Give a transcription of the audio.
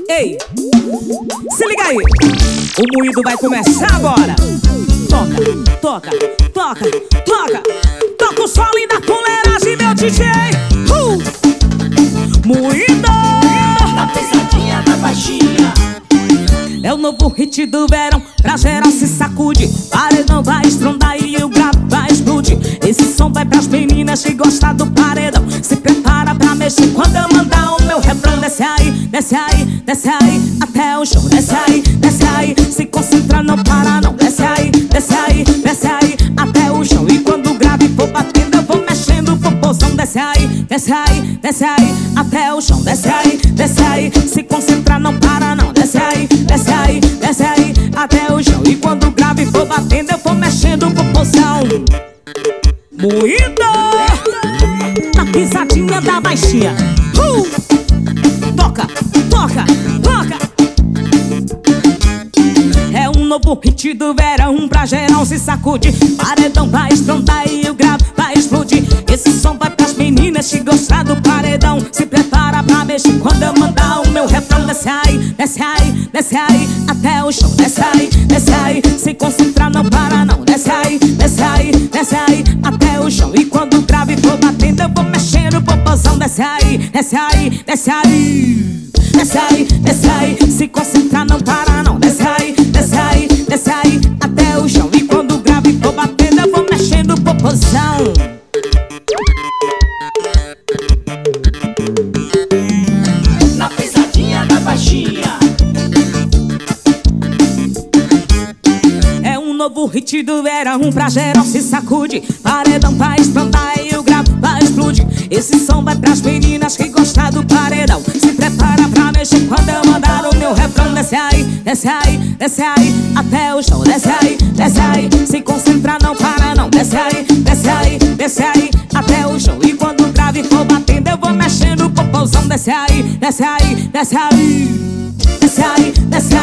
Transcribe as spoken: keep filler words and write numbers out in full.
Ei, se liga aí, o moído vai começar agora. Toca, toca, toca, toca. Toca o solo da fuleiragem, meu D J. uh! Moído na pesadinha da baixinha. É o novo hit do verão, pra geral se sacude. Paredão vai estrondar e o grave vai explodir. Esse som vai pras meninas que gostam do paredão. Se prepara pra mexer quando eu mandar o meu refrão. Desce aí, desce aí, desce aí, até o chão. Desce aí, desce aí, se concentra, não para não. Desce aí, desce aí, desce aí, até o chão. E quando o grave for batendo eu vou mexendo o popozão. Desce aí, desce aí, desce aí, até o chão. Desce aí, desce aí, se concentra, não para não. Desce aí, desce aí, desce aí, até o chão. E quando o grave for batendo eu vou mexendo o popozão. Moído na pisadinha da baixinha. uh! Toca, toca, toca. É um novo hit do verão, pra geral se sacude. Paredão vai estrondar e o grave vai explodir. Esse som vai pras meninas que gostam do paredão. Se prepara pra mexer quando eu mandar o meu refrão. Desce aí, desce aí, desce aí, até o chão. Desce aí, desce aí, se concentrar, não para não. Desce aí, desce aí, desce aí, até o chão. E quando o grave for batendo eu vou mexendo o popozão. Desce aí, desce aí, desce aí, desce aí, desce aí, se concentrar, não para não. Desce aí, desce aí, desce aí, até o chão. E quando o grave for batendo eu vou mexendo o popozão. Na pesadinha da baixinha. É um novo hit do verão, pra geral se sacude. Paredão vai estrondar e o grave vai explodir. Esse som vai pras meninas que gostam do paredão. Se prepara pra mexer quando eu mandar o meu refrão. Desce aí, desce aí, desce aí, até o chão. Desce aí, desce aí, se concentrar, não para não. Desce aí, desce aí, desce aí, até o chão. E quando o grave for batendo eu vou mexendo o popozão. Desce aí, desce aí, desce aí, desce aí, desce